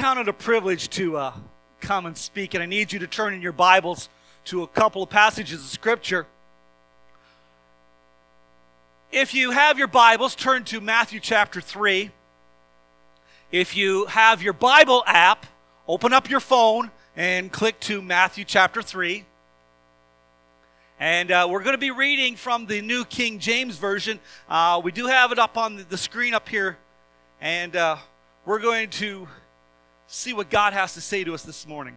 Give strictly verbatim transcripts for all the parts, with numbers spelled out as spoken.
count it a privilege to uh, come and speak, and I need you to turn in your Bibles to a couple of passages of Scripture. If you have your Bibles, turn to Matthew chapter three. If you have your Bible app, open up your phone and click to Matthew chapter three. And uh, we're going to be reading from the New King James Version. Uh, we do have it up on the screen up here. And uh, we're going to see what God has to say to us this morning.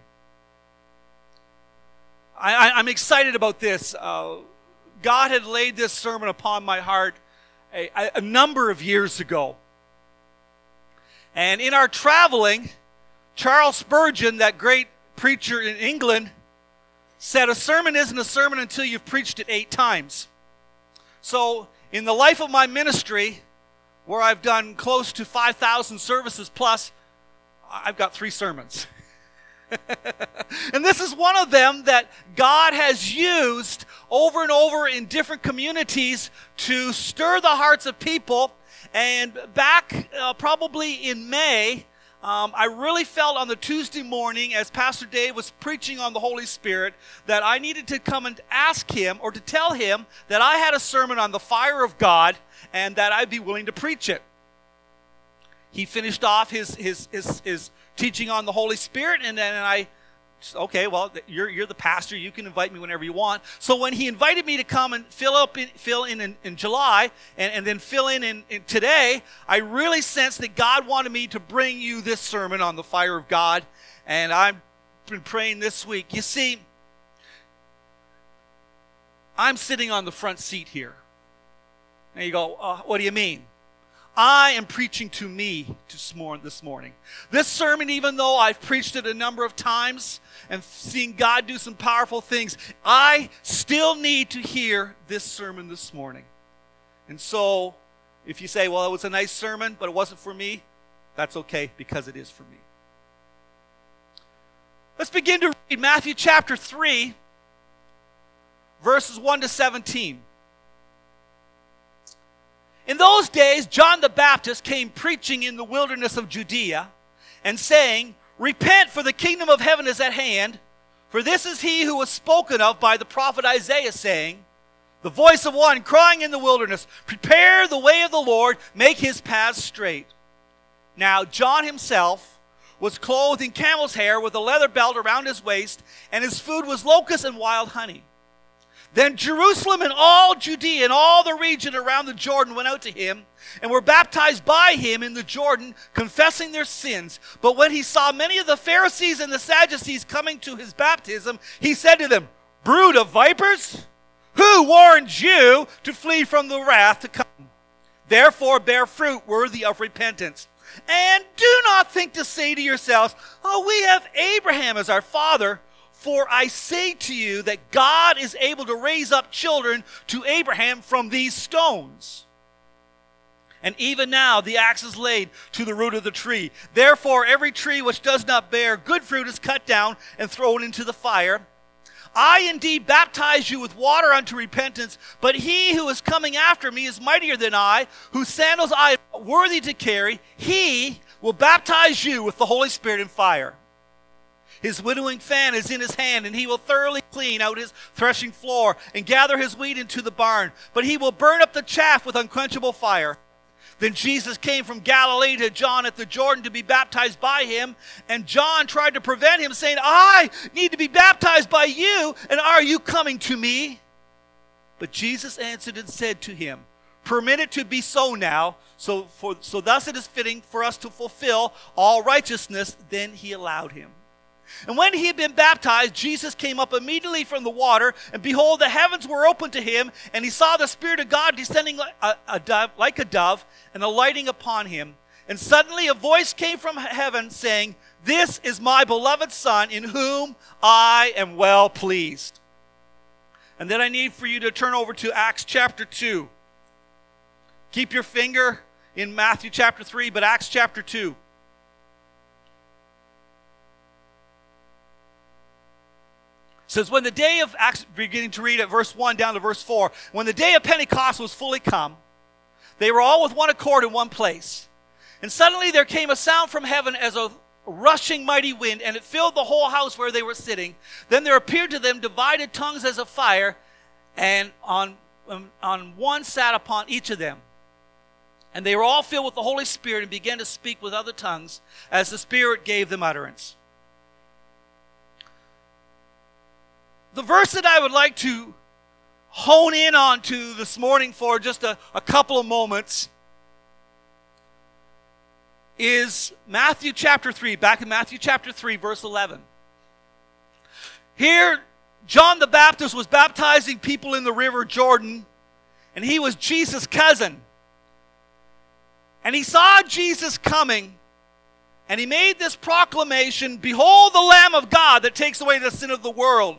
I, I, I'm excited about this. Uh, God had laid this sermon upon my heart a, a number of years ago. And in our traveling, Charles Spurgeon, that great preacher in England, said a sermon isn't a sermon until you've preached it eight times. So in the life of my ministry, where I've done close to five thousand services plus, I've got three sermons. And this is one of them that God has used over and over in different communities to stir the hearts of people. And back uh, probably in May, um, I really felt on the Tuesday morning as Pastor Dave was preaching on the Holy Spirit that I needed to come and ask him or to tell him that I had a sermon on the fire of God and that I'd be willing to preach it. He finished off his his his, his teaching on the Holy Spirit, and then I said, okay, well, you're you're the pastor. You can invite me whenever you want. So when he invited me to come and fill up in, fill in in, in July and, and then fill in, in in today, I really sensed that God wanted me to bring you this sermon on the fire of God, and I've been praying this week. You see, I'm sitting on the front seat here. And you go, uh, what do you mean? I am preaching to me this morning. This sermon, even though I've preached it a number of times and seen God do some powerful things, I still need to hear this sermon this morning. And so, if you say, well, it was a nice sermon, but it wasn't for me, that's okay, because it is for me. Let's begin to read Matthew chapter three, verses one to seventeen. In those days, John the Baptist came preaching in the wilderness of Judea and saying, repent, for the kingdom of heaven is at hand. For this is he who was spoken of by the prophet Isaiah, saying, the voice of one crying in the wilderness, prepare the way of the Lord, make his paths straight. Now John himself was clothed in camel's hair with a leather belt around his waist, and his food was locusts and wild honey. Then Jerusalem and all Judea and all the region around the Jordan went out to him and were baptized by him in the Jordan, confessing their sins. But when he saw many of the Pharisees and the Sadducees coming to his baptism, he said to them, brood of vipers, who warned you to flee from the wrath to come? Therefore bear fruit worthy of repentance. And do not think to say to yourselves, oh, we have Abraham as our father. For I say to you that God is able to raise up children to Abraham from these stones. And even now the axe is laid to the root of the tree. Therefore every tree which does not bear good fruit is cut down and thrown into the fire. I indeed baptize you with water unto repentance, but he who is coming after me is mightier than I, whose sandals I am worthy to carry. He will baptize you with the Holy Spirit and fire. His winnowing fan is in his hand, and he will thoroughly clean out his threshing floor and gather his wheat into the barn. But he will burn up the chaff with unquenchable fire. Then Jesus came from Galilee to John at the Jordan to be baptized by him. And John tried to prevent him, saying, I need to be baptized by you, and are you coming to me? But Jesus answered and said to him, permit it to be so now, so, for, so thus it is fitting for us to fulfill all righteousness. Then he allowed him. And when he had been baptized, Jesus came up immediately from the water, and behold, the heavens were opened to him, and he saw the Spirit of God descending like a, a dove, like a dove and alighting upon him. And suddenly a voice came from heaven saying, this is my beloved Son, in whom I am well pleased. And then I need for you to turn over to Acts chapter two. Keep your finger in Matthew chapter three, but Acts chapter two. It says, when the day of, Acts, beginning to read at verse one down to verse four, when the day of Pentecost was fully come, they were all with one accord in one place. And suddenly there came a sound from heaven as of rushing mighty wind, and it filled the whole house where they were sitting. Then there appeared to them divided tongues as of fire, and on, um, on one sat upon each of them. And they were all filled with the Holy Spirit and began to speak with other tongues as the Spirit gave them utterance. The verse that I would like to hone in on to this morning for just a, a couple of moments is Matthew chapter three, back in Matthew chapter three, verse eleven. Here, John the Baptist was baptizing people in the river Jordan, and he was Jesus' cousin. And he saw Jesus coming, and he made this proclamation, "Behold the Lamb of God that takes away the sin of the world."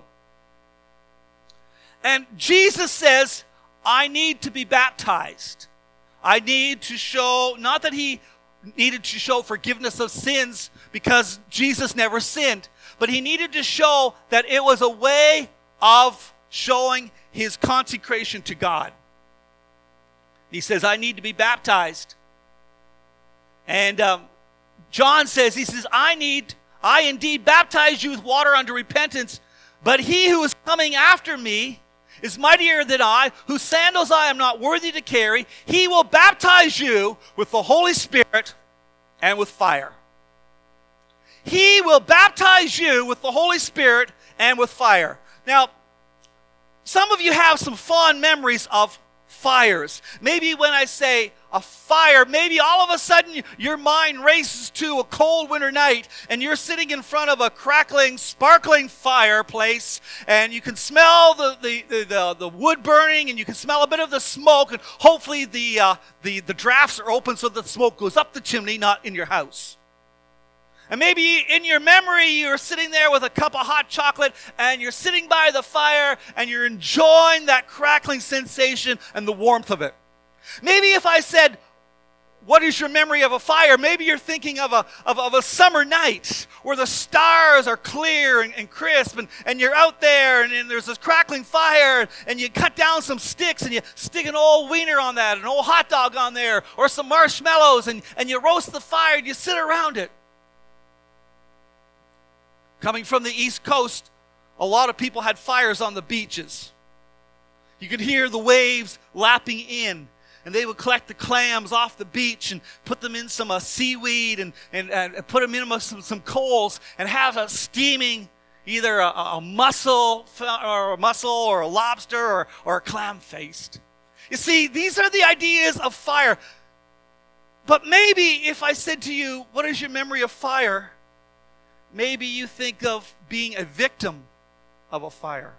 And Jesus says, I need to be baptized. I need to show, not that he needed to show forgiveness of sins because Jesus never sinned, but he needed to show that it was a way of showing his consecration to God. He says, I need to be baptized. And um, John says, he says, I need, I indeed baptize you with water unto repentance, but he who is coming after me is mightier than I, whose sandals I am not worthy to carry. He will baptize you with the Holy Spirit and with fire. He will baptize you with the Holy Spirit and with fire. Now, some of you have some fond memories of fires. Maybe when I say a fire, maybe all of a sudden your mind races to a cold winter night and you're sitting in front of a crackling, sparkling fireplace and you can smell the, the, the, the, the wood burning and you can smell a bit of the smoke, and hopefully the, uh, the, the drafts are open so the smoke goes up the chimney, not in your house. And maybe in your memory, you're sitting there with a cup of hot chocolate and you're sitting by the fire and you're enjoying that crackling sensation and the warmth of it. Maybe if I said, what is your memory of a fire? Maybe you're thinking of a, of, of a summer night where the stars are clear and, and crisp and, and you're out there and, and there's this crackling fire and you cut down some sticks and you stick an old wiener on that, an old hot dog on there, or some marshmallows, and, and you roast the fire and you sit around it. Coming from the East Coast, a lot of people had fires on the beaches. You could hear the waves lapping in, and they would collect the clams off the beach and put them in some uh, seaweed and, and, and put them in some, some coals and have a steaming, either a, a mussel or a mussel or a lobster or, or a clam feast. You see, these are the ideas of fire. But maybe if I said to you, what is your memory of fire? Maybe you think of being a victim of a fire.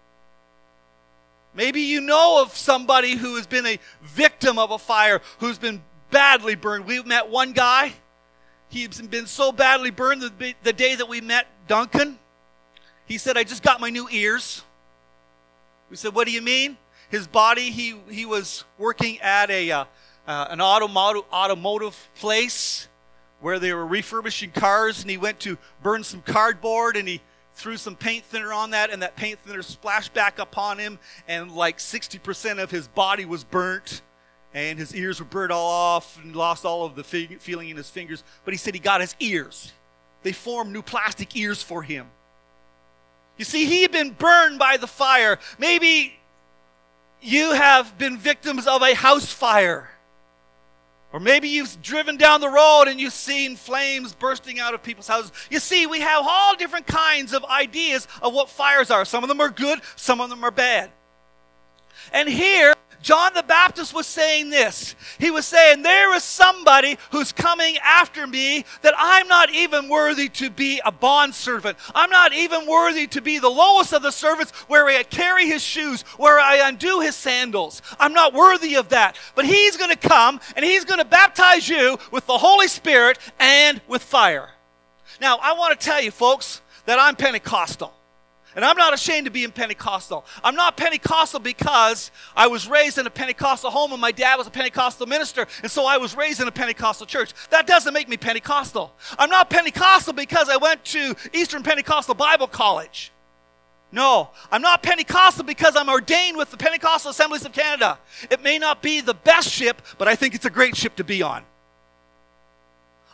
Maybe you know of somebody who has been a victim of a fire, who's been badly burned. We met one guy. He's been so badly burned the, the day that we met Duncan. He said, I just got my new ears. We said, what do you mean? His body, he, he was working at a uh, uh, an automotive, automotive place where they were refurbishing cars, and he went to burn some cardboard, and he threw some paint thinner on that, and that paint thinner splashed back upon him, and like sixty percent of his body was burnt, and his ears were burnt all off, and lost all of the fig- feeling in his fingers. But he said he got his ears. They formed new plastic ears for him. You see, he had been burned by the fire. Maybe you have been victims of a house fire. Or maybe you've driven down the road and you've seen flames bursting out of people's houses. You see, we have all different kinds of ideas of what fires are. Some of them are good, some of them are bad. And here, John the Baptist was saying this. He was saying, there is somebody who's coming after me that I'm not even worthy to be a bondservant. I'm not even worthy to be the lowest of the servants, where I carry his shoes, where I undo his sandals. I'm not worthy of that. But he's going to come and he's going to baptize you with the Holy Spirit and with fire. Now, I want to tell you, folks, that I'm Pentecostal. And I'm not ashamed to be in Pentecostal. I'm not Pentecostal because I was raised in a Pentecostal home and my dad was a Pentecostal minister, and so I was raised in a Pentecostal church. That doesn't make me Pentecostal. I'm not Pentecostal because I went to Eastern Pentecostal Bible College. No, I'm not Pentecostal because I'm ordained with the Pentecostal Assemblies of Canada. It may not be the best ship, but I think it's a great ship to be on.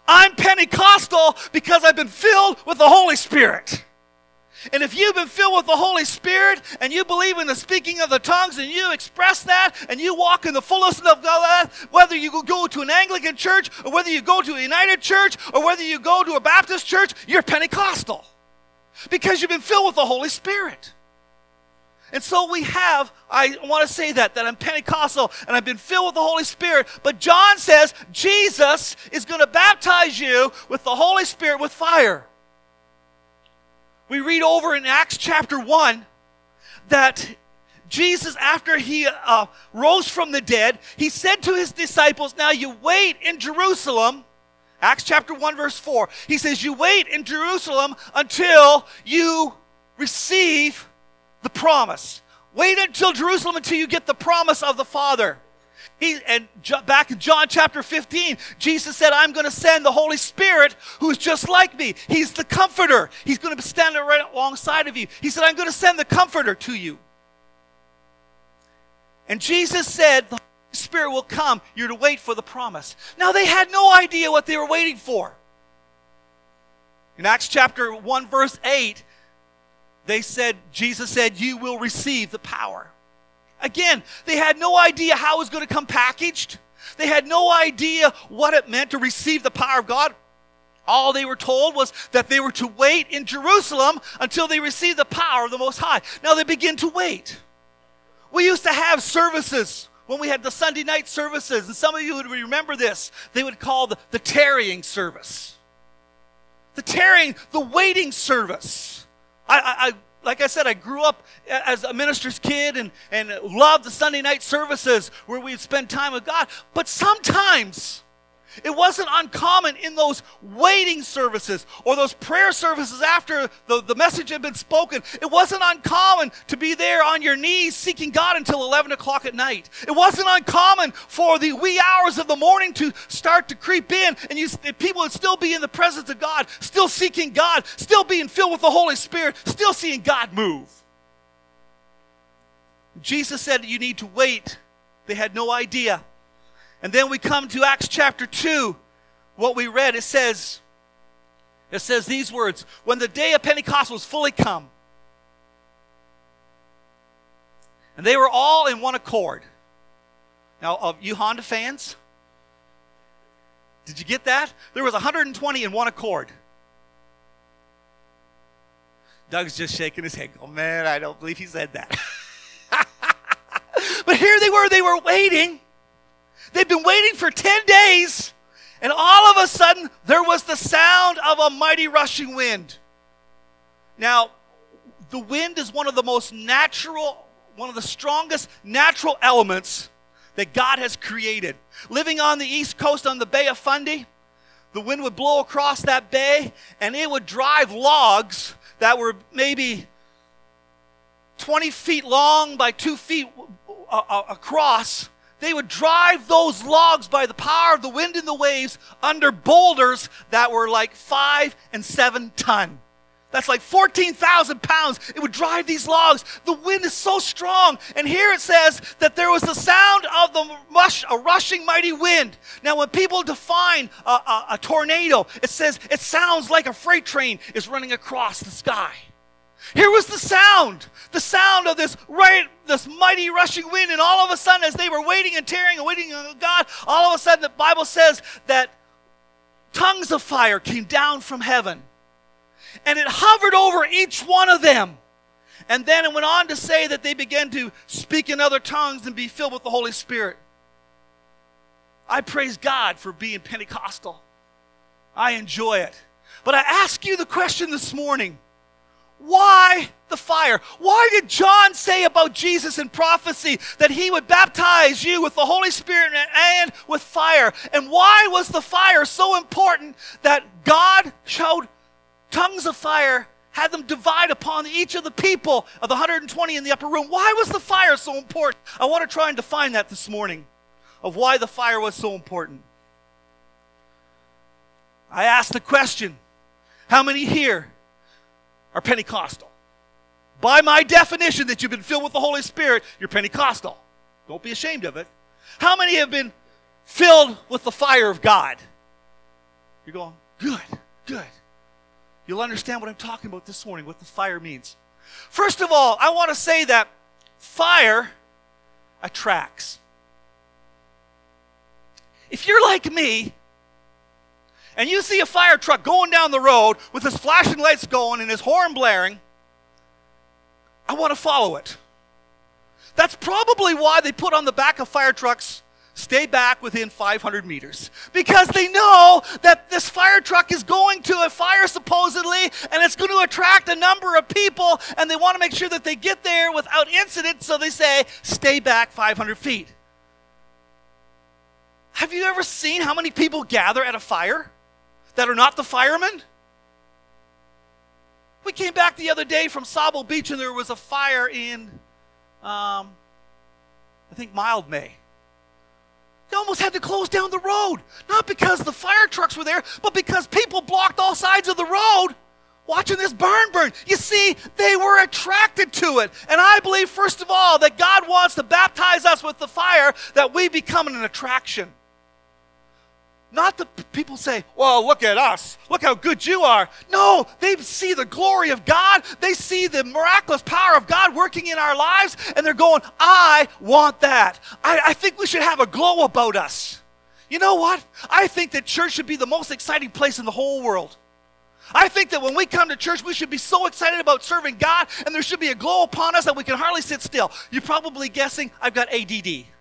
I'm Pentecostal because I've been filled with the Holy Spirit. And if you've been filled with the Holy Spirit and you believe in the speaking of the tongues and you express that and you walk in the fullness of God, whether you go to an Anglican church or whether you go to a United church or whether you go to a Baptist church, you're Pentecostal because you've been filled with the Holy Spirit. And so we have, I want to say that, that I'm Pentecostal and I've been filled with the Holy Spirit. But John says Jesus is going to baptize you with the Holy Spirit with fire. We read over in Acts chapter one that Jesus, after he uh, rose from the dead, he said to his disciples, now you wait in Jerusalem. Acts chapter one verse four. He says, you wait in Jerusalem until you receive the promise. Wait until Jerusalem until you get the promise of the Father. He, and back in John chapter fifteen, Jesus said, I'm going to send the Holy Spirit who is just like me. He's the comforter. He's going to be standing right alongside of you. He said, I'm going to send the comforter to you. And Jesus said, the Holy Spirit will come. You're to wait for the promise. Now they had no idea what they were waiting for. In Acts chapter one verse eight, they said, Jesus said, you will receive the power. Again, they had no idea how it was going to come packaged. They had no idea what it meant to receive the power of God. All they were told was that they were to wait in Jerusalem until they received the power of the Most High. Now they begin to wait. We used to have services when we had the Sunday night services, and some of you would remember this. They would call the, the tarrying service. The tarrying, the waiting service. I, I, I Like I said, I grew up as a minister's kid and, and loved the Sunday night services where we'd spend time with God. But sometimes it wasn't uncommon in those waiting services or those prayer services after the, the message had been spoken. It wasn't uncommon to be there on your knees seeking God until eleven o'clock at night. It wasn't uncommon for the wee hours of the morning to start to creep in and you, people would still be in the presence of God, still seeking God, still being filled with the Holy Spirit, still seeing God move. Jesus said you need to wait. They had no idea. And then we come to Acts chapter two. What we read, it says, it says these words, when the day of Pentecost was fully come, and they were all in one accord. Now, of you Honda fans, did you get that? There was one hundred twenty in one accord. Doug's just shaking his head. Oh man, I don't believe he said that. But here they were, they were waiting. They'd been waiting for ten days, and all of a sudden, there was the sound of a mighty rushing wind. Now, the wind is one of the most natural, one of the strongest natural elements that God has created. Living on the East Coast on the Bay of Fundy, the wind would blow across that bay, and it would drive logs that were maybe twenty feet long by two feet uh, across. They would drive those logs by the power of the wind and the waves under boulders that were like five and seven ton. That's like fourteen thousand pounds. It would drive these logs. The wind is so strong. And here it says that there was the sound of the rush, a rushing mighty wind. Now when people define a, a, a tornado, it says it sounds like a freight train is running across the sky. Here was the sound, the sound of this right, this mighty rushing wind, and all of a sudden, as they were waiting and tearing and waiting on God, all of a sudden the Bible says that tongues of fire came down from heaven, and it hovered over each one of them. And then it went on to say that they began to speak in other tongues and be filled with the Holy Spirit. I praise God for being Pentecostal. I enjoy it. But I ask you the question this morning, why the fire? Why did John say about Jesus in prophecy that he would baptize you with the Holy Spirit and with fire? And why was the fire so important that God showed tongues of fire, had them divide upon each of the people of the one hundred twenty in the upper room? Why was the fire so important? I want to try and define that this morning, of why the fire was so important. I asked the question, how many here are Pentecostal? By my definition that you've been filled with the Holy Spirit, you're Pentecostal. Don't be ashamed of it. How many have been filled with the fire of God? You're going, good, good. You'll understand what I'm talking about this morning, what the fire means. First of all, I want to say that fire attracts. If you're like me, and you see a fire truck going down the road with his flashing lights going and his horn blaring, I want to follow it. That's probably why they put on the back of fire trucks, stay back within five hundred meters. Because they know that this fire truck is going to a fire supposedly, and it's going to attract a number of people, and they want to make sure that they get there without incident, so they say, stay back five hundred feet. Have you ever seen how many people gather at a fire that are not the firemen? We came back the other day from Sable Beach, and there was a fire in, um, I think, Mildmay. They almost had to close down the road. Not because the fire trucks were there, but because people blocked all sides of the road watching this barn burn. You see, they were attracted to it. And I believe, first of all, that God wants to baptize us with the fire, that we become an attraction. Not that people say, well, look at us. Look how good you are. No, they see the glory of God. They see the miraculous power of God working in our lives, and they're going, I want that. I, I think we should have a glow about us. You know what? I think that church should be the most exciting place in the whole world. I think that when we come to church, we should be so excited about serving God, and there should be a glow upon us that we can hardly sit still. You're probably guessing I've got A D D.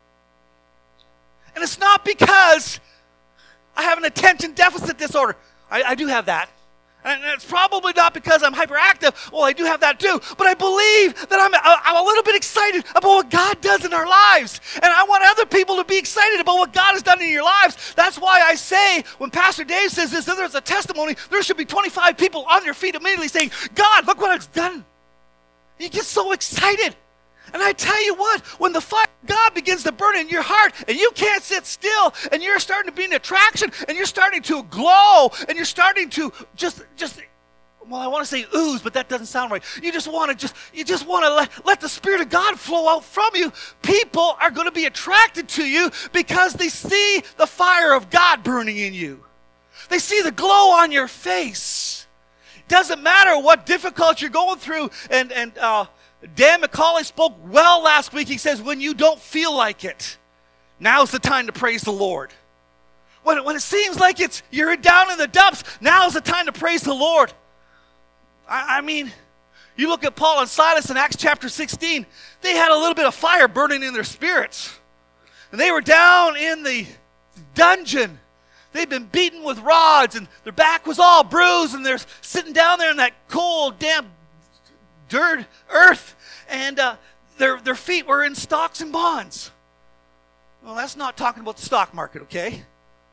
And it's not because I have an attention deficit disorder. I, I do have that. And it's probably not because I'm hyperactive. Well, I do have that too. But I believe that I'm, I'm a little bit excited about what God does in our lives. And I want other people to be excited about what God has done in your lives. That's why I say, when Pastor Dave says this, if there's a testimony, there should be twenty-five people on their feet immediately saying, God, look what I've done. You get so excited. And I tell you what, when the fire of God begins to burn in your heart and you can't sit still and you're starting to be an attraction and you're starting to glow and you're starting to just, just well, I want to say ooze, but that doesn't sound right. You just want to just, you just want to let, let the Spirit of God flow out from you. People are going to be attracted to you because they see the fire of God burning in you. They see the glow on your face. It doesn't matter what difficulty you're going through, and, and, uh, Dan McCauley spoke well last week. He says, when you don't feel like it, now's the time to praise the Lord. When, when it seems like it's you're down in the dumps, now's the time to praise the Lord. I, I mean, you look at Paul and Silas in Acts chapter sixteen, they had a little bit of fire burning in their spirits. And they were down in the dungeon. They'd been beaten with rods, and their back was all bruised, and they're sitting down there in that cold, damp dirt, earth, and uh, their, their feet were in stocks and bonds. Well, that's not talking about the stock market, okay?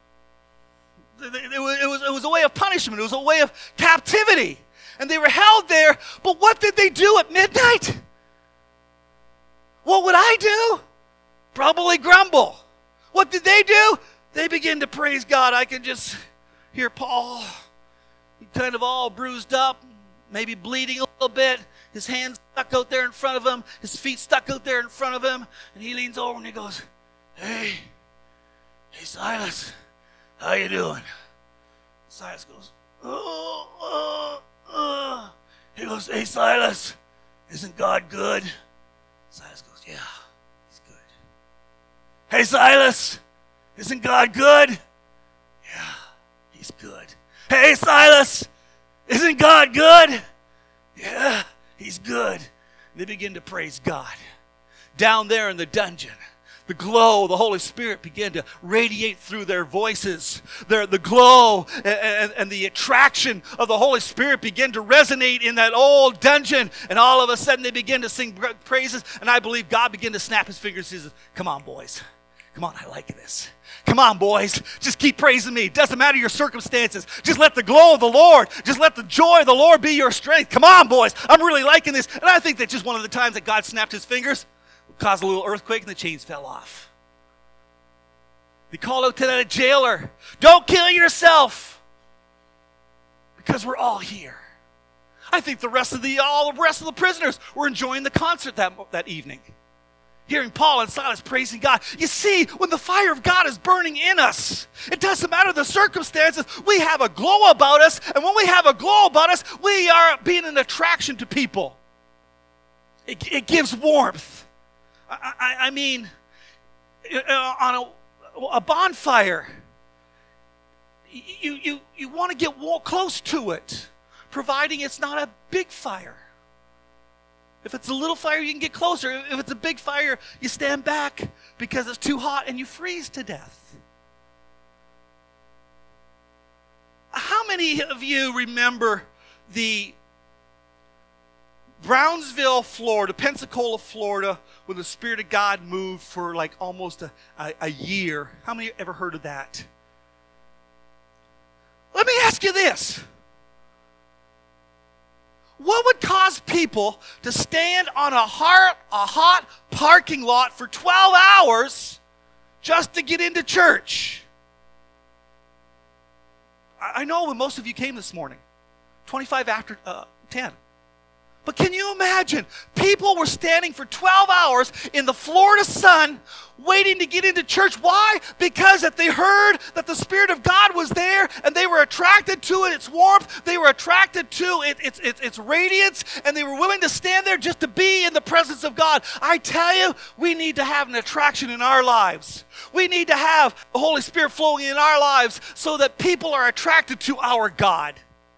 It, it, was, it, was, it was a way of punishment. It was a way of captivity. And they were held there, but what did they do at midnight? What would I do? Probably grumble. What did they do? They began to praise God. I can just hear Paul, he kind of all bruised up, maybe bleeding a little bit. His hands stuck out there in front of him. His feet stuck out there in front of him. And he leans over and he goes, hey, hey, Silas, how you doing? Silas goes, oh, oh, oh. He goes, hey, Silas, isn't God good? Silas goes, yeah, he's good. Hey, Silas, isn't God good? Yeah, he's good. Hey, Silas, isn't God good? Yeah, he's good. They begin to praise God. Down there in the dungeon, the glow, the Holy Spirit began to radiate through their voices. Their, the glow and, and, and the attraction of the Holy Spirit began to resonate in that old dungeon. And all of a sudden they began to sing praises. And I believe God began to snap his fingers and says, come on, boys. Come on, I like this. Come on, boys. Just keep praising me. It doesn't matter your circumstances. Just let the glow of the Lord, just let the joy of the Lord be your strength. Come on, boys. I'm really liking this. And I think that just one of the times that God snapped his fingers caused a little earthquake and the chains fell off. They called out to that jailer, don't kill yourself, because we're all here. I think the rest of the all the rest of the prisoners were enjoying the concert that, that evening. hearing Paul and Silas praising God. You see, when the fire of God is burning in us, it doesn't matter the circumstances. We have a glow about us, and when we have a glow about us, we are being an attraction to people. It, it gives warmth. I, I, I mean, uh, on a, a bonfire, you, you, you want to get close to it, providing it's not a big fire. If it's a little fire, you can get closer. If it's a big fire, you stand back because it's too hot and you freeze to death. How many of you remember the Brownsville, Florida, Pensacola, Florida, when the Spirit of God moved for like almost a, a, a year? How many ever heard of that? Let me ask you this. What would cause people to stand on a hot, a hot parking lot for twelve hours just to get into church? I know when most of you came this morning, twenty-five after uh, ten. But can you imagine? People were standing for twelve hours in the Florida sun waiting to get into church. Why? Because that they heard that the Spirit of God was there and they were attracted to it, its warmth. They were attracted to it, its, its, its radiance, and they were willing to stand there just to be in the presence of God. I tell you, we need to have an attraction in our lives. We need to have the Holy Spirit flowing in our lives so that people are attracted to our God.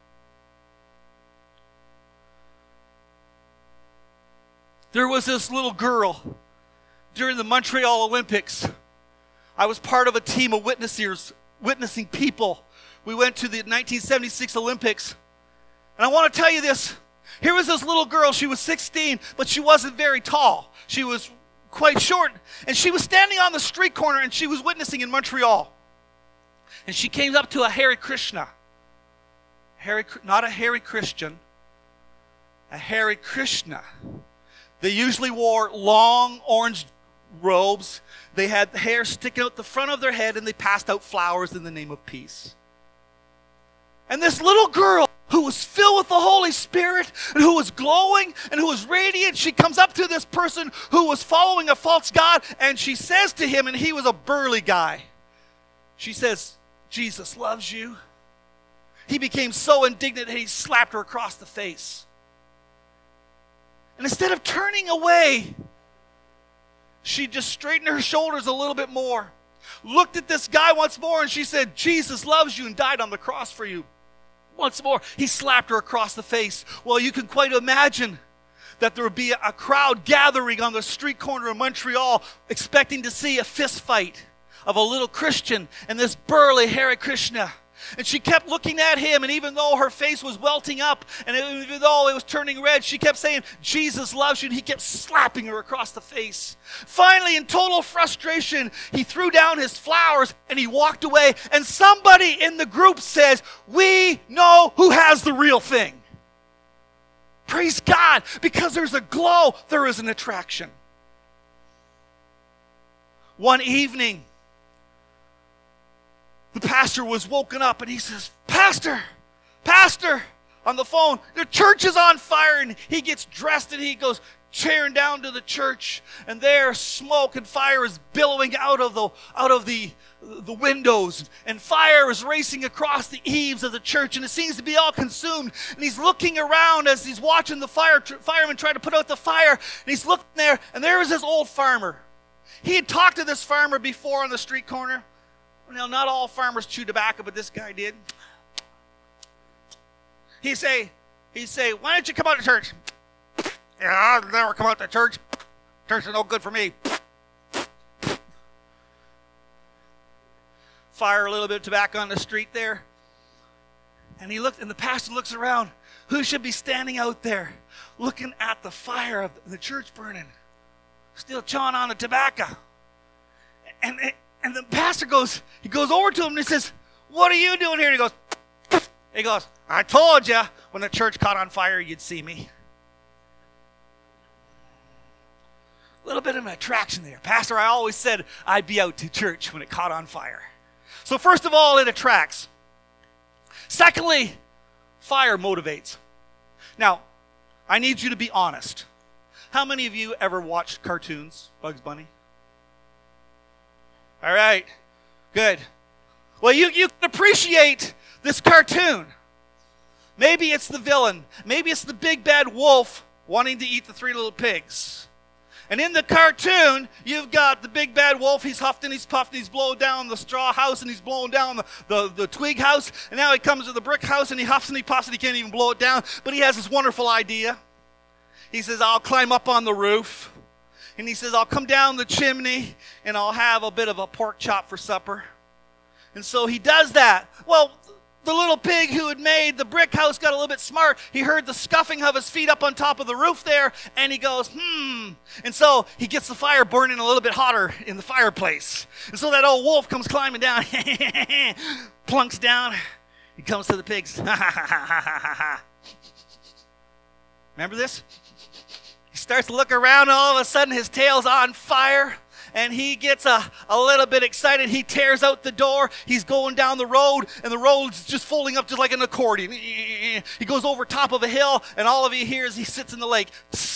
There was this little girl during the Montreal Olympics. I was part of a team of witnessers, witnessing people. We went to the nineteen seventy-six Olympics. And I want to tell you this. Here was this little girl. She was sixteen, but she wasn't very tall. She was quite short. And she was standing on the street corner, and she was witnessing in Montreal. And she came up to a Hare Krishna. Hare, not a Hare Christian. A Hare Krishna. They usually wore long orange robes. They had hair sticking out the front of their head, and they passed out flowers in the name of peace. And this little girl who was filled with the Holy Spirit and who was glowing and who was radiant, she comes up to this person who was following a false god, and she says to him, and he was a burly guy. She says, "Jesus loves you." He became so indignant that he slapped her across the face. And instead of turning away, she just straightened her shoulders a little bit more, looked at this guy once more, and she said, "Jesus loves you and died on the cross for you." Once more, he slapped her across the face. Well, you can quite imagine that there would be a crowd gathering on the street corner of Montreal expecting to see a fist fight of a little Christian and this burly Hare Krishna. And she kept looking at him, and even though her face was welting up, and even though it was turning red, she kept saying, "Jesus loves you," and he kept slapping her across the face. Finally, in total frustration, he threw down his flowers, and he walked away, and somebody in the group says, "We know who has the real thing." Praise God, because there's a glow, there is an attraction. One evening, the pastor was woken up and he says, "Pastor, Pastor," on the phone, "the church is on fire." And he gets dressed and he goes tearing down to the church, and there smoke and fire is billowing out of the out of the the windows, and fire is racing across the eaves of the church, and it seems to be all consumed. And he's looking around as he's watching the fire firemen try to put out the fire, and he's looking there, and there is this old farmer. He had talked to this farmer before on the street corner. Now, not all farmers chew tobacco, but this guy did. He'd say, he'd say, "Why don't you come out to church?" "Yeah, I'll never come out to church. Church is no good for me." Fire a little bit of tobacco on the street there. And he looked, and the pastor looks around. Who should be standing out there looking at the fire of the church burning, still chawing on the tobacco? And, and And the pastor goes, he goes over to him and he says, "What are you doing here?" And he goes, he goes, "I told you when the church caught on fire, you'd see me." A little bit of an attraction there. "Pastor, I always said I'd be out to church when it caught on fire." So first of all, it attracts. Secondly, fire motivates. Now, I need you to be honest. How many of you ever watched cartoons, Bugs Bunny? All right, good. Well, you, you can appreciate this cartoon. Maybe it's the villain. Maybe it's the big bad wolf wanting to eat the three little pigs. And in the cartoon, you've got the big bad wolf. He's huffing, he's puffing, he's blowing down the straw house, and he's blowing down the, the, the twig house. And now he comes to the brick house, and he huffs and he puffs, and he can't even blow it down. But he has this wonderful idea. He says, I'll climb up on the roof. And he says, I'll come down the chimney, and I'll have a bit of a pork chop for supper. And so he does that. Well, the little pig who had made the brick house got a little bit smart. He heard the scuffing of his feet up on top of the roof there, and he goes, hmm. And so he gets the fire burning a little bit hotter in the fireplace. And so that old wolf comes climbing down, plunks down. He comes to the pigs. Remember this? He starts to look around, and all of a sudden his tail's on fire. And he gets a, a little bit excited. He tears out the door. He's going down the road, and the road's just folding up just like an accordion. He goes over top of a hill, and all of you hear is he sits in the lake.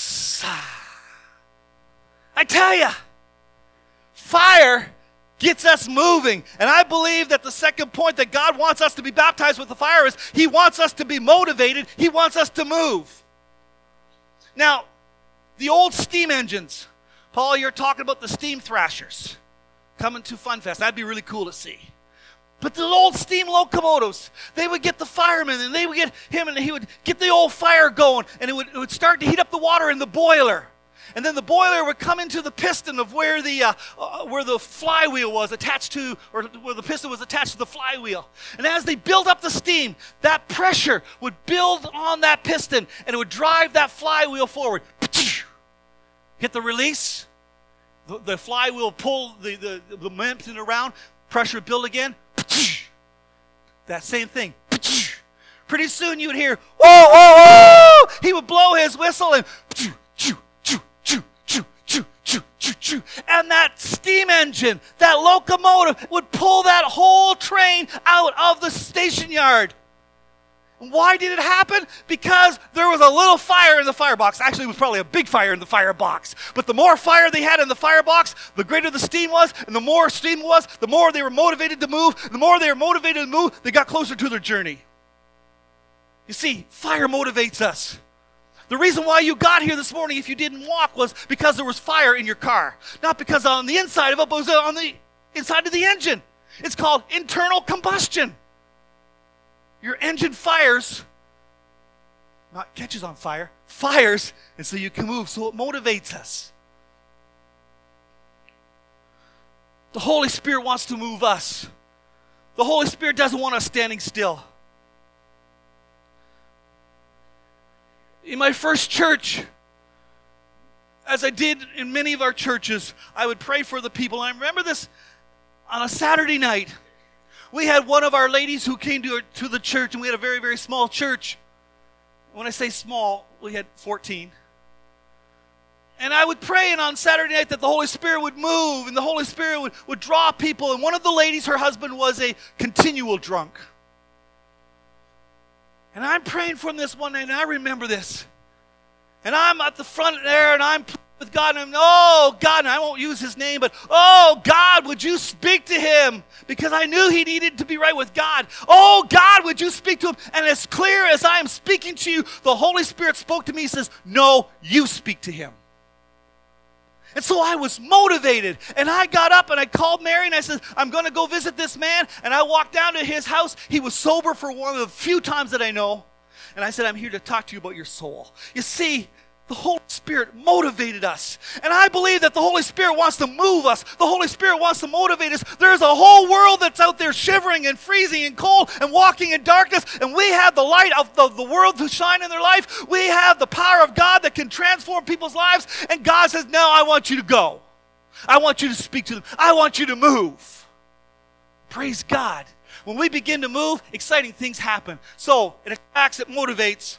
I tell you, fire gets us moving. And I believe that the second point that God wants us to be baptized with the fire is he wants us to be motivated. He wants us to move. Now, the old steam engines. Paul, you're talking about the steam thrashers coming to FunFest. That'd be really cool to see. But the old steam locomotives, they would get the firemen, and they would get him, and he would get the old fire going, and it would, it would start to heat up the water in the boiler. And then the boiler would come into the piston of where the uh, uh, where the flywheel was attached to, or where the piston was attached to the flywheel. And as they build up the steam, that pressure would build on that piston, and it would drive that flywheel forward. Hit the release, the, the flywheel pull the, the, the momentum around, pressure build again. That same thing. Pretty soon you would hear, whoa, whoa, whoa! He would blow his whistle, and and that steam engine, that locomotive would pull that whole train out of the station yard. Why did it happen? Because there was a little fire in the firebox. Actually, it was probably a big fire in the firebox. But the more fire they had in the firebox, the greater the steam was. And the more steam was, the more they were motivated to move. The more they were motivated to move, they got closer to their journey. You see, fire motivates us. The reason why you got here this morning, if you didn't walk, was because there was fire in your car. Not because on the inside of it, but it was on the inside of the engine. It's called internal combustion. Your engine fires, not catches on fire, fires, and so you can move, so it motivates us. The Holy Spirit wants to move us. The Holy Spirit doesn't want us standing still. In my first church, as I did in many of our churches, I would pray for the people. And I remember this on a Saturday night. We had one of our ladies who came to, to the church, and we had a very, very small church. When I say small, we had fourteen. And I would pray and on Saturday night that the Holy Spirit would move, and the Holy Spirit would, would draw people. And one of the ladies, her husband was a continual drunk. And I'm praying for him this one night, and I remember this. And I'm at the front there, and I'm with God, and I'm, oh, God, and I won't use his name, but, oh, God, would you speak to him? Because I knew he needed to be right with God. Oh, God, would you speak to him? And as clear as I am speaking to you, the Holy Spirit spoke to me. He says, no, you speak to him. And so I was motivated, and I got up, and I called Mary, and I said, I'm going to go visit this man. And I walked down to his house. He was sober for one of the few times that I know. And I said, I'm here to talk to you about your soul. You see, the Holy Spirit motivated us. And I believe that the Holy Spirit wants to move us. The Holy Spirit wants to motivate us. There's a whole world that's out there shivering and freezing and cold and walking in darkness. And we have the light of the, the world to shine in their life. We have the power of God that can transform people's lives. And God says, no, I want you to go. I want you to speak to them. I want you to move. Praise God. When we begin to move, exciting things happen. So it attracts, it motivates.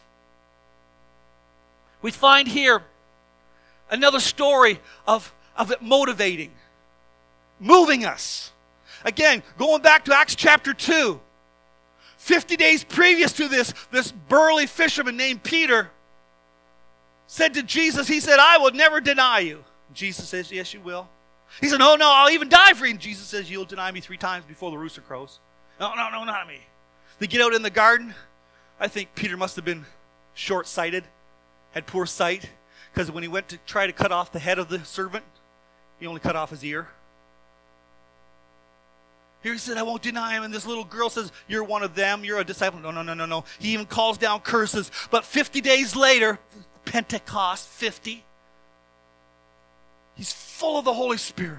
We find here another story of, of it motivating, moving us. Again, going back to Acts chapter two. fifty days previous to this, this burly fisherman named Peter said to Jesus, he said, I will never deny you. Jesus says, yes, you will. He said, no, no, I'll even die for you. And Jesus says, you'll deny me three times before the rooster crows. No, no, no, not me. They get out in the garden. I think Peter must have been short-sighted, had poor sight, because when he went to try to cut off the head of the servant, he only cut off his ear. Here he said, I won't deny him. And this little girl says, you're one of them. You're a disciple. No, no, no, no, no. He even calls down curses. But fifty days later, Pentecost, fifty, he's full of the Holy Spirit.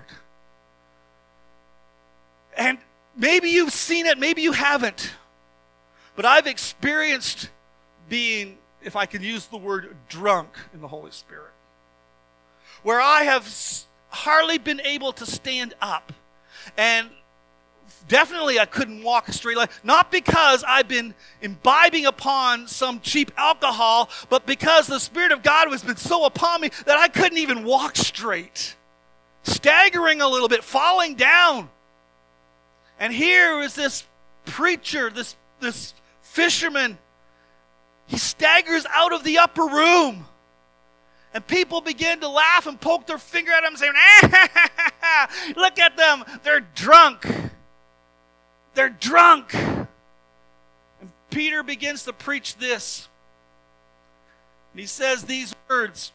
And maybe you've seen it, maybe you haven't. But I've experienced being, if I can use the word, drunk in the Holy Spirit. Where I have hardly been able to stand up. And definitely I couldn't walk a straight line. Not because I've been imbibing upon some cheap alcohol, but because the Spirit of God has been so upon me that I couldn't even walk straight. Staggering a little bit, falling down. And here is this preacher, this, this fisherman. He staggers out of the upper room. And people begin to laugh and poke their finger at him saying, ah, look at them, they're drunk. They're drunk. And Peter begins to preach this. And he says these words.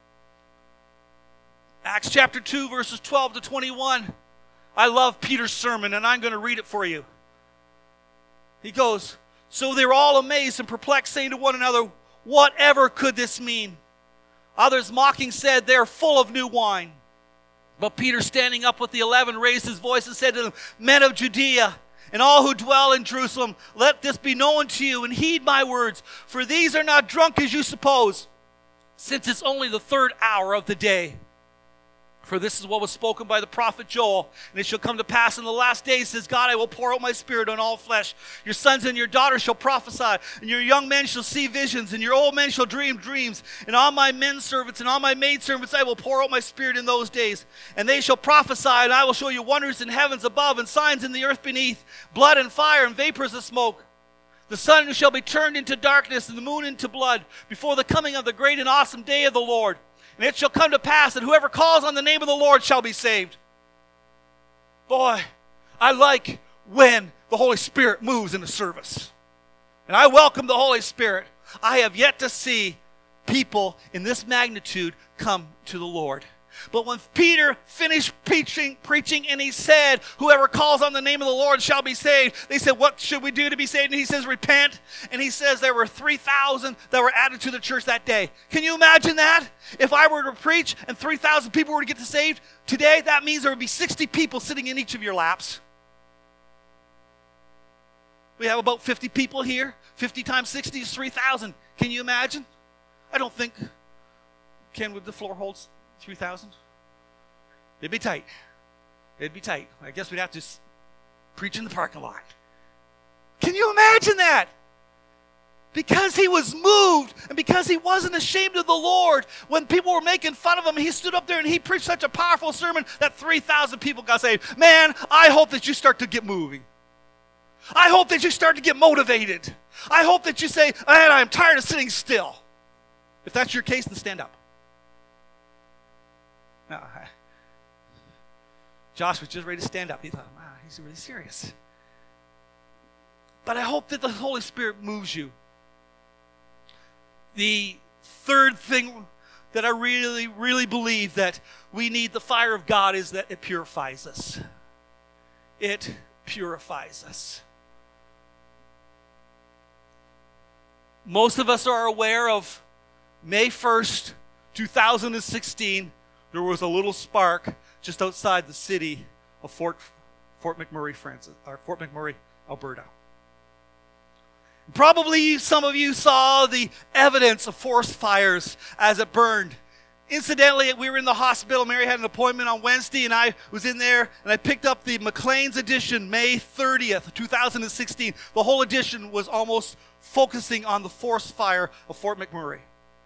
Acts chapter two, verses twelve to twenty-one. I love Peter's sermon, and I'm going to read it for you. He goes, so they were all amazed and perplexed, saying to one another, whatever could this mean? Others mocking said, they are full of new wine. But Peter, standing up with the eleven, raised his voice and said to them, men of Judea, and all who dwell in Jerusalem, let this be known to you, and heed my words. For these are not drunk as you suppose, since it's only the third hour of the day. For this is what was spoken by the prophet Joel. And it shall come to pass in the last days, says God, I will pour out my spirit on all flesh. Your sons and your daughters shall prophesy, and your young men shall see visions, and your old men shall dream dreams. And on my men servants and on my maid servants I will pour out my spirit in those days. And they shall prophesy, and I will show you wonders in heavens above, and signs in the earth beneath, blood and fire and vapors of smoke. The sun shall be turned into darkness, and the moon into blood, before the coming of the great and awesome day of the Lord. And it shall come to pass that whoever calls on the name of the Lord shall be saved. Boy, I like when the Holy Spirit moves in the service. And I welcome the Holy Spirit. I have yet to see people in this magnitude come to the Lord. But when Peter finished preaching, preaching and he said, whoever calls on the name of the Lord shall be saved. They said, what should we do to be saved? And he says, repent. And he says there were three thousand that were added to the church that day. Can you imagine that? If I were to preach and three thousand people were to get saved today, that means there would be sixty people sitting in each of your laps. We have about fifty people here. fifty times sixty is three thousand. Can you imagine? I don't think, Ken, would the floor hold three thousand? It'd be tight. It'd be tight. I guess we'd have to s- preach in the parking lot. Can you imagine that? Because he was moved and because he wasn't ashamed of the Lord. When people were making fun of him, he stood up there and he preached such a powerful sermon that three thousand people got saved. Man, I hope that you start to get moving. I hope that you start to get motivated. I hope that you say, man, I'm tired of sitting still. If that's your case, then stand up. No, Josh was just ready to stand up. He thought, wow, he's really serious. But I hope that the Holy Spirit moves you. The third thing that I really, really believe that we need the fire of God is that it purifies us. It purifies us. Most of us are aware of May first, two thousand sixteen, there was a little spark just outside the city of Fort, Fort McMurray, Francis, or Fort McMurray, Alberta. Probably some of you saw the evidence of forest fires as it burned. Incidentally, we were in the hospital. Mary had an appointment on Wednesday, and I was in there, and I picked up the Maclean's edition, May thirtieth, two thousand sixteen. The whole edition was almost focusing on the forest fire of Fort McMurray.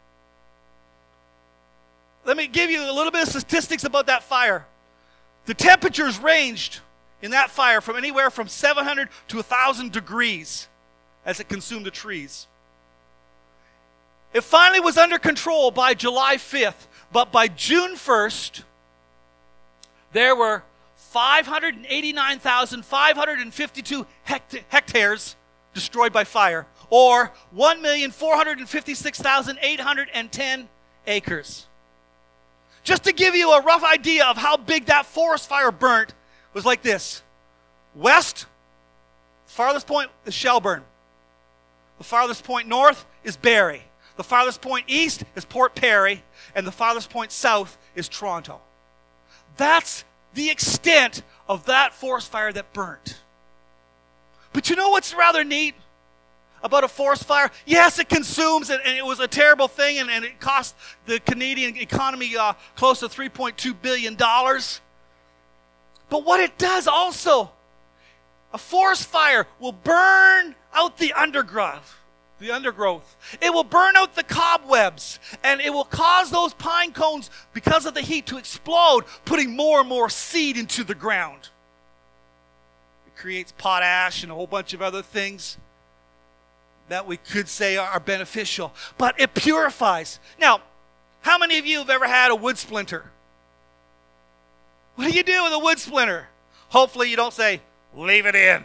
Let me give you a little bit of statistics about that fire. The temperatures ranged in that fire from anywhere from seven hundred to one thousand degrees as it consumed the trees. It finally was under control by July fifth, but by June first, there were five hundred eighty-nine thousand five hundred fifty-two hect- hectares destroyed by fire, or one million four hundred fifty-six thousand eight hundred ten acres. Just to give you a rough idea of how big that forest fire burnt, was like this. West, farthest point is Shelburne. The farthest point north is Barrie. The farthest point east is Port Perry. And the farthest point south is Toronto. That's the extent of that forest fire that burnt. But you know what's rather neat about a forest fire? Yes, it consumes, and, and it was a terrible thing, and, and it cost the Canadian economy uh, close to three point two billion dollars. But what it does also, a forest fire will burn out the undergrowth. The undergrowth. It will burn out the cobwebs, and it will cause those pine cones, because of the heat, to explode, putting more and more seed into the ground. It creates potash and a whole bunch of other things that we could say are beneficial. But it purifies. Now, how many of you have ever had a wood splinter? What do you do with a wood splinter? Hopefully you don't say, leave it in.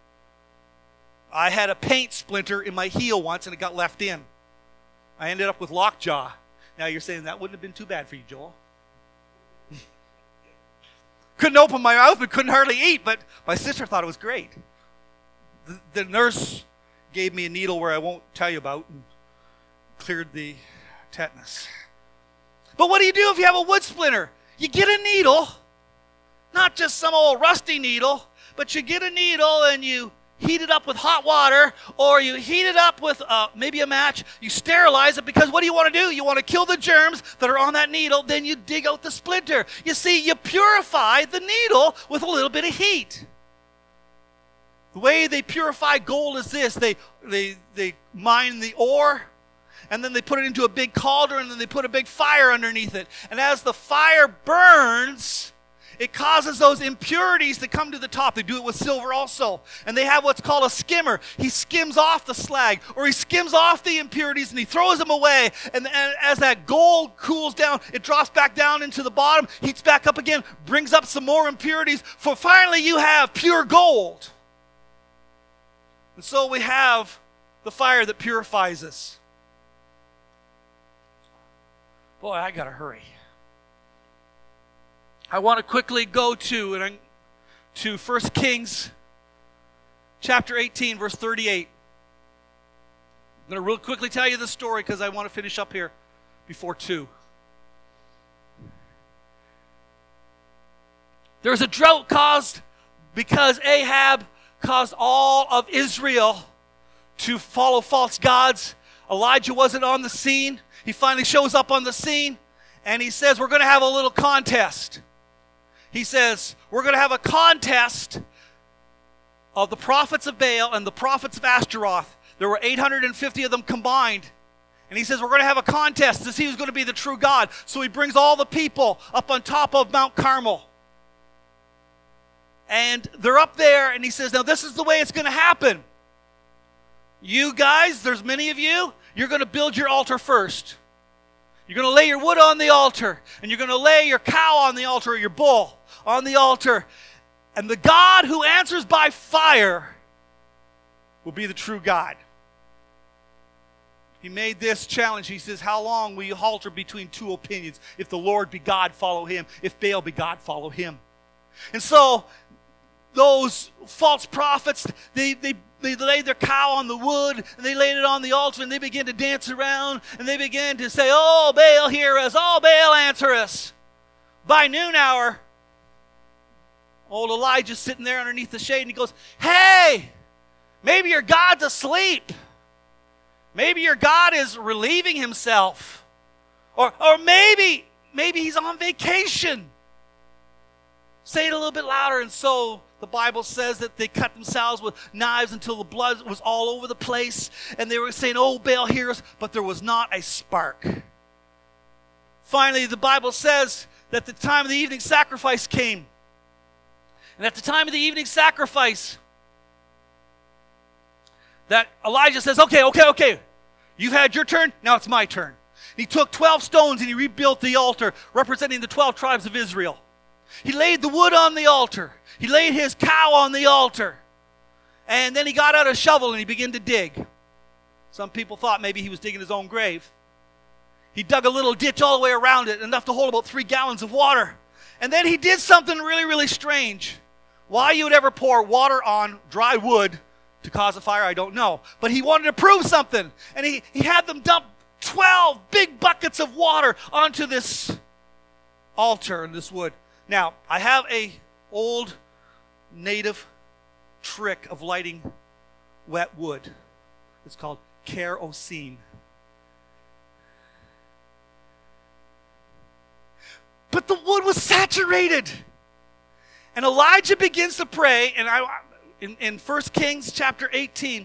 I had a paint splinter in my heel once, and it got left in. I ended up with lockjaw. Now you're saying that wouldn't have been too bad for you, Joel. Couldn't open my mouth, but couldn't hardly eat, but my sister thought it was great. The, the nurse gave me a needle where I won't tell you about and cleared the tetanus. But what do you do if you have a wood splinter? You get a needle, not just some old rusty needle, but you get a needle and you heat it up with hot water, or you heat it up with uh, maybe a match. You sterilize it, because what do you want to do? You want to kill the germs that are on that needle. Then you dig out the splinter. You see, you purify the needle with a little bit of heat. The way they purify gold is this. They, they, they mine the ore, and then they put it into a big cauldron, and then they put a big fire underneath it. And as the fire burns, it causes those impurities to come to the top. They do it with silver also. And they have what's called a skimmer. He skims off the slag, or he skims off the impurities, and he throws them away. And, and as that gold cools down, it drops back down into the bottom, heats back up again, brings up some more impurities, for finally you have pure gold. And so we have the fire that purifies us. Boy, I gotta hurry. I want to quickly go to and to First Kings chapter eighteen, verse thirty-eight. I'm going to real quickly tell you the story, because I want to finish up here before two. There was a drought caused because Ahab caused all of Israel to follow false gods. Elijah wasn't on the scene. He finally shows up on the scene, and he says, we're going to have a little contest. He says, we're going to have a contest of the prophets of Baal and the prophets of Ashtaroth. There were eight hundred fifty of them combined. And he says, we're going to have a contest to see who's going to be the true God. So he brings all the people up on top of Mount Carmel. And they're up there, and he says, now this is the way it's going to happen. You guys, there's many of you, you're going to build your altar first. You're going to lay your wood on the altar, and you're going to lay your cow on the altar, or your bull on the altar. And the God who answers by fire will be the true God. He made this challenge. He says, how long will you halter between two opinions? If the Lord be God, follow him. If Baal be God, follow him. And so those false prophets, they, they, they laid their cow on the wood, and they laid it on the altar, and they began to dance around, and they began to say, oh, Baal, hear us. Oh, Baal, answer us. By noon hour, old Elijah's sitting there underneath the shade, and he goes, hey, maybe your God's asleep. Maybe your God is relieving himself. Or, or maybe, maybe he's on vacation. Say it a little bit louder. And so the Bible says that they cut themselves with knives until the blood was all over the place. And they were saying, oh, Baal, hear us. But there was not a spark. Finally, the Bible says that the time of the evening sacrifice came. And at the time of the evening sacrifice, that Elijah says, okay, okay, okay. You've had your turn, now it's my turn. And he took twelve stones and he rebuilt the altar representing the twelve tribes of Israel. He laid the wood on the altar. He laid his cow on the altar. And then he got out a shovel and he began to dig. Some people thought maybe he was digging his own grave. He dug a little ditch all the way around it, enough to hold about three gallons of water. And then he did something really, really strange. Why you would ever pour water on dry wood to cause a fire, I don't know. But he wanted to prove something. And he, he had them dump twelve big buckets of water onto this altar and this wood. Now, I have a old native trick of lighting wet wood. It's called kerosene. But the wood was saturated. And Elijah begins to pray, and I, in, in First Kings chapter eighteen,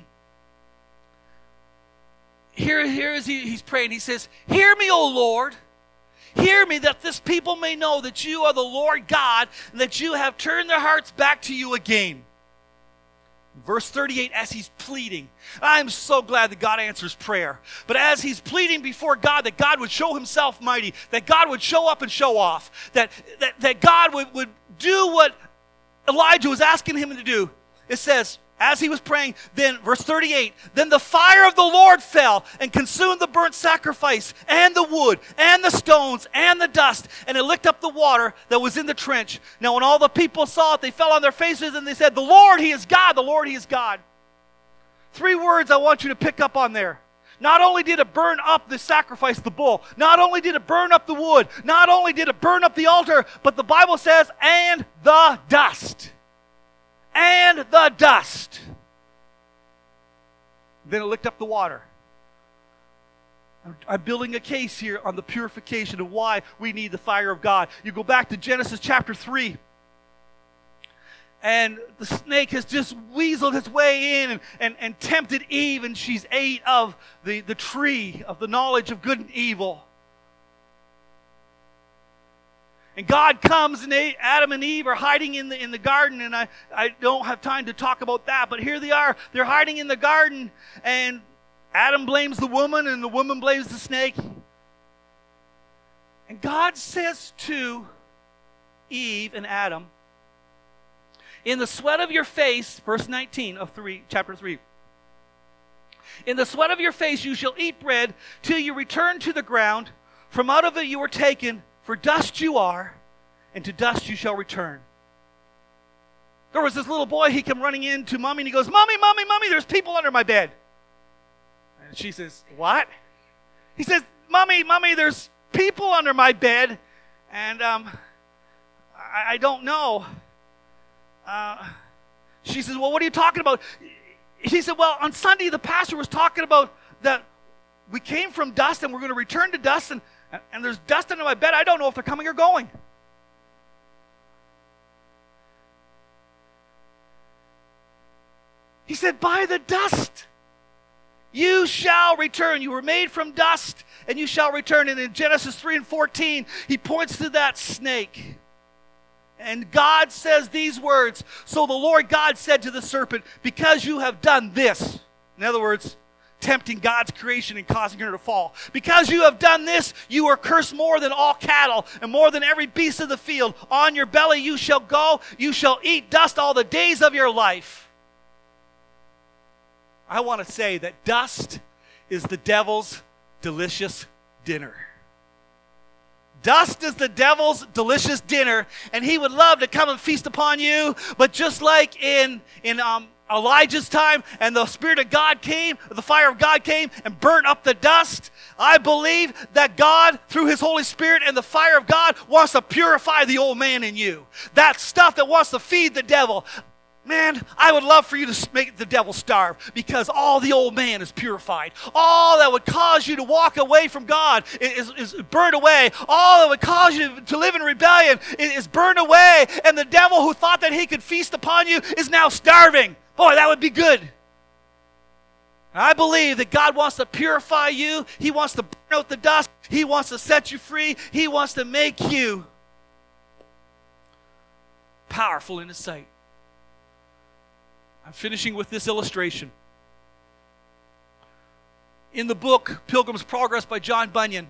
here, here is he, he's praying. He says, "Hear me, O Lord. Hear me, that this people may know that you are the Lord God, and that you have turned their hearts back to you again." Verse thirty-eight, as he's pleading. I'm so glad that God answers prayer. But as he's pleading before God, that God would show himself mighty, that God would show up and show off, that, that, that God would, would do what Elijah was asking him to do. It says, as he was praying, then, verse thirty-eight, then the fire of the Lord fell and consumed the burnt sacrifice and the wood and the stones and the dust, and it licked up the water that was in the trench. Now when all the people saw it, they fell on their faces and they said, "The Lord, he is God, the Lord, he is God." Three words I want you to pick up on there. Not only did it burn up the sacrifice, the bull, not only did it burn up the wood, not only did it burn up the altar, but the Bible says, and the dust. And the dust. Then it licked up the water. I'm, I'm building a case here on the purification of why we need the fire of God. You go back to Genesis chapter three. And the snake has just weaseled his way in and, and, and tempted Eve, and she's ate of the, the tree of the knowledge of good and evil. And God comes, and they, Adam and Eve are hiding in the, in the garden, and I, I don't have time to talk about that, but here they are. They're hiding in the garden, and Adam blames the woman, and the woman blames the snake. And God says to Eve and Adam, "In the sweat of your face," verse nineteen of three, chapter three, "in the sweat of your face you shall eat bread till you return to the ground. From out of it you were taken, for dust you are, and to dust you shall return." There was this little boy, he came running in to Mommy, and he goes, "Mommy, Mommy, Mommy, there's people under my bed." And she says, "What?" He says, "Mommy, Mommy, there's people under my bed, and um, I, I don't know." Uh, she says, "Well, what are you talking about?" He said, "Well, on Sunday, the pastor was talking about that we came from dust, and we're going to return to dust, and And there's dust under my bed. I don't know if they're coming or going." He said, "By the dust you shall return. You were made from dust, and you shall return." And in Genesis three and fourteen, he points to that snake. And God says these words, "So the Lord God said to the serpent, because you have done this," in other words, tempting God's creation and causing her to fall, "because you have done this, you are cursed more than all cattle and more than every beast of the field. On your belly you shall go, you shall eat dust all the days of your life." I want to say that dust is the devil's delicious dinner. Dust is the devil's delicious dinner, and he would love to come and feast upon you, but just like in, in um, Elijah's time, and the Spirit of God came, the fire of God came and burnt up the dust, I believe that God, through his Holy Spirit and the fire of God, wants to purify the old man in you. That stuff that wants to feed the devil. Man, I would love for you to make the devil starve, because all the old man is purified. All that would cause you to walk away from God is, is burned away. All that would cause you to live in rebellion is burned away. And the devil who thought that he could feast upon you is now starving. Boy, that would be good. I believe that God wants to purify you. He wants to burn out the dust. He wants to set you free. He wants to make you powerful in his sight. I'm finishing with this illustration. in the book Pilgrim's Progress by John Bunyan.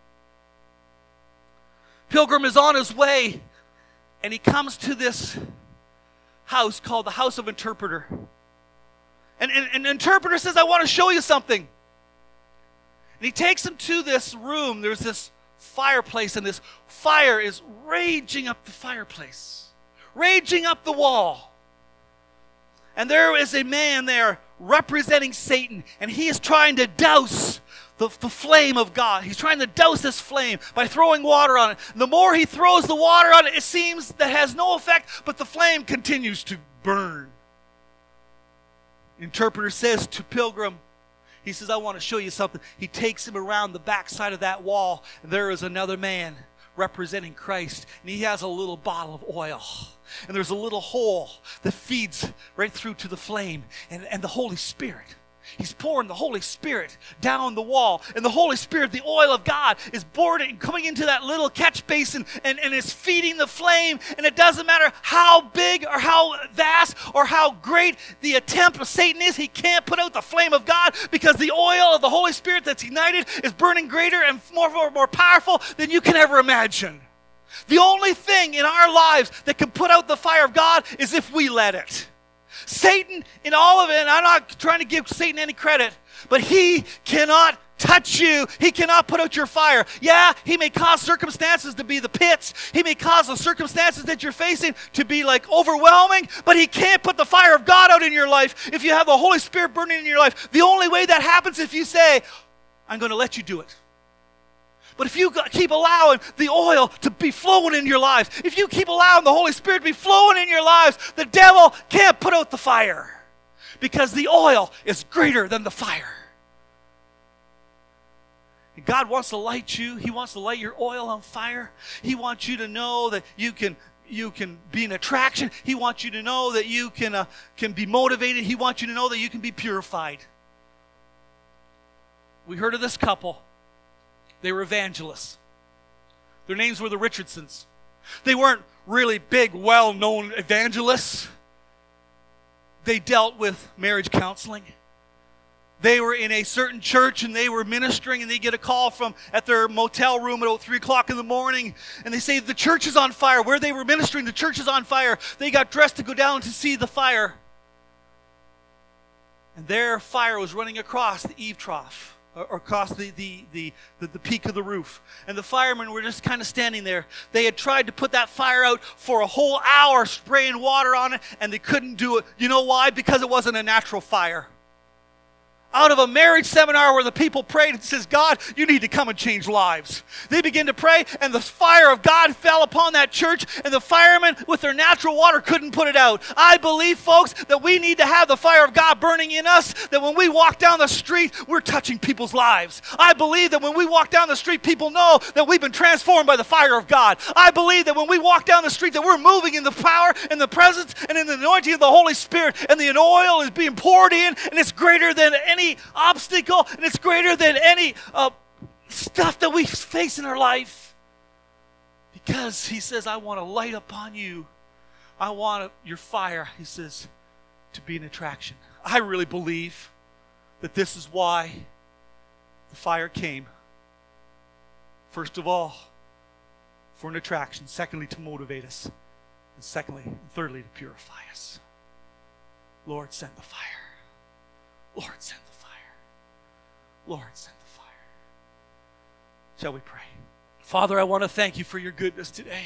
Pilgrim is on his way, and he comes to this house called the House of Interpreter. And, and, and the interpreter says, I want to show you something. And he takes him to this room. There's this fireplace, and this fire is raging up the fireplace, raging up the wall. And there is a man there representing Satan, and he is trying to douse the, the flame of God. He's trying to douse this flame by throwing water on it. And the more he throws the water on it, it seems that has no effect, but the flame continues to burn. Interpreter says to Pilgrim, he says, I want to show you something. He takes him around the backside of that wall, and there is another man representing Christ, and he has a little bottle of oil. And there's a little hole that feeds right through to the flame and, and the Holy Spirit. He's pouring the Holy Spirit down the wall. And the Holy Spirit, the oil of God, is poured and coming into that little catch basin and, and is feeding the flame. And it doesn't matter how big or how vast or how great the attempt of Satan is, he can't put out the flame of God, because the oil of the Holy Spirit that's ignited is burning greater and more, more, more powerful than you can ever imagine. The only thing in our lives that can put out the fire of God is if we let it. Satan, in all of it, and I'm not trying to give Satan any credit, but he cannot touch you. He cannot put out your fire. Yeah, he may cause circumstances to be the pits. He may cause the circumstances that you're facing to be like overwhelming, but he can't put the fire of God out in your life if you have the Holy Spirit burning in your life. The only way that happens is if you say, I'm going to let you do it. But if you keep allowing the oil to be flowing in your lives, if you keep allowing the Holy Spirit to be flowing in your lives, the devil can't put out the fire, because the oil is greater than the fire. And God wants to light you. He wants to light your oil on fire. He wants you to know that you can you can be an attraction. He wants you to know that you can uh, can be motivated. He wants you to know that you can be purified. We heard of this couple. They were evangelists. Their names were the Richardsons. They weren't really big, well-known evangelists. They dealt with marriage counseling. They were in a certain church, and they were ministering, and they get a call from at their motel room at about three o'clock in the morning, and they say, the church is on fire. Where they were ministering, the church is on fire. They got dressed to go down to see the fire. And their fire was running across the eave trough, or across the, the, the, the, the peak of the roof. And the firemen were just kind of standing there. They had tried to put that fire out for a whole hour, spraying water on it, and they couldn't do it. You know why? Because it wasn't a natural fire. Out of a marriage seminar where the people prayed and says, God, you need to come and change lives. They began to pray, and the fire of God fell upon that church, and the firemen with their natural water couldn't put it out. I believe, folks, that we need to have the fire of God burning in us, that when we walk down the street, we're touching people's lives. I believe that when we walk down the street, people know that we've been transformed by the fire of God. I believe that when we walk down the street, that we're moving in the power and the presence and in the anointing of the Holy Spirit, and the oil is being poured in, and it's greater than any obstacle, and it's greater than any uh, stuff that we face in our life, because he says, I want to light upon you. I want your fire, he says, to be an attraction. I really believe that this is why the fire came. First of all, for an attraction. Secondly, to motivate us. And secondly, and thirdly, to purify us. Lord, send the fire. Lord, send the fire. Lord, send the fire. Shall we pray? Father, I want to thank you for your goodness today.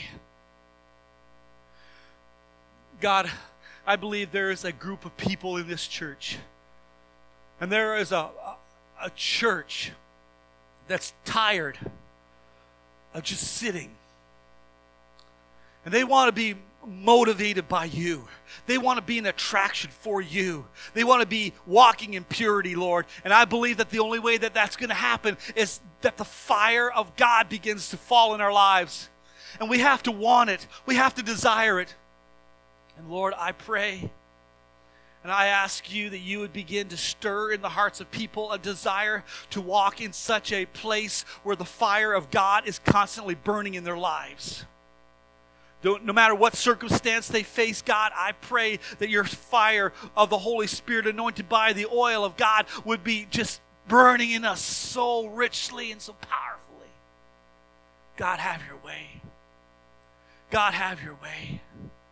God, I believe there is a group of people in this church, and there is a, a, a church that's tired of just sitting. And they want to be motivated by you. They want to be an attraction for you. They want to be walking in purity, Lord. And I believe that the only way that that's going to happen is that the fire of God begins to fall in our lives. And we have to want it. We have to desire it. And Lord, I pray and I ask you that you would begin to stir in the hearts of people a desire to walk in such a place where the fire of God is constantly burning in their lives. No matter what circumstance they face, God, I pray that your fire of the Holy Spirit, anointed by the oil of God, would be just burning in us so richly and so powerfully. God, have your way. God, have your way.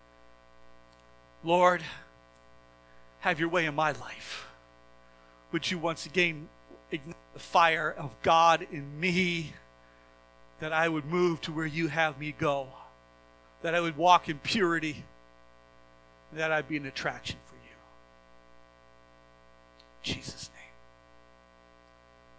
Lord, have your way in my life. Would you once again ignite the fire of God in me, that I would move to where you have me go, that I would walk in purity, that I'd be an attraction for you. In Jesus' name.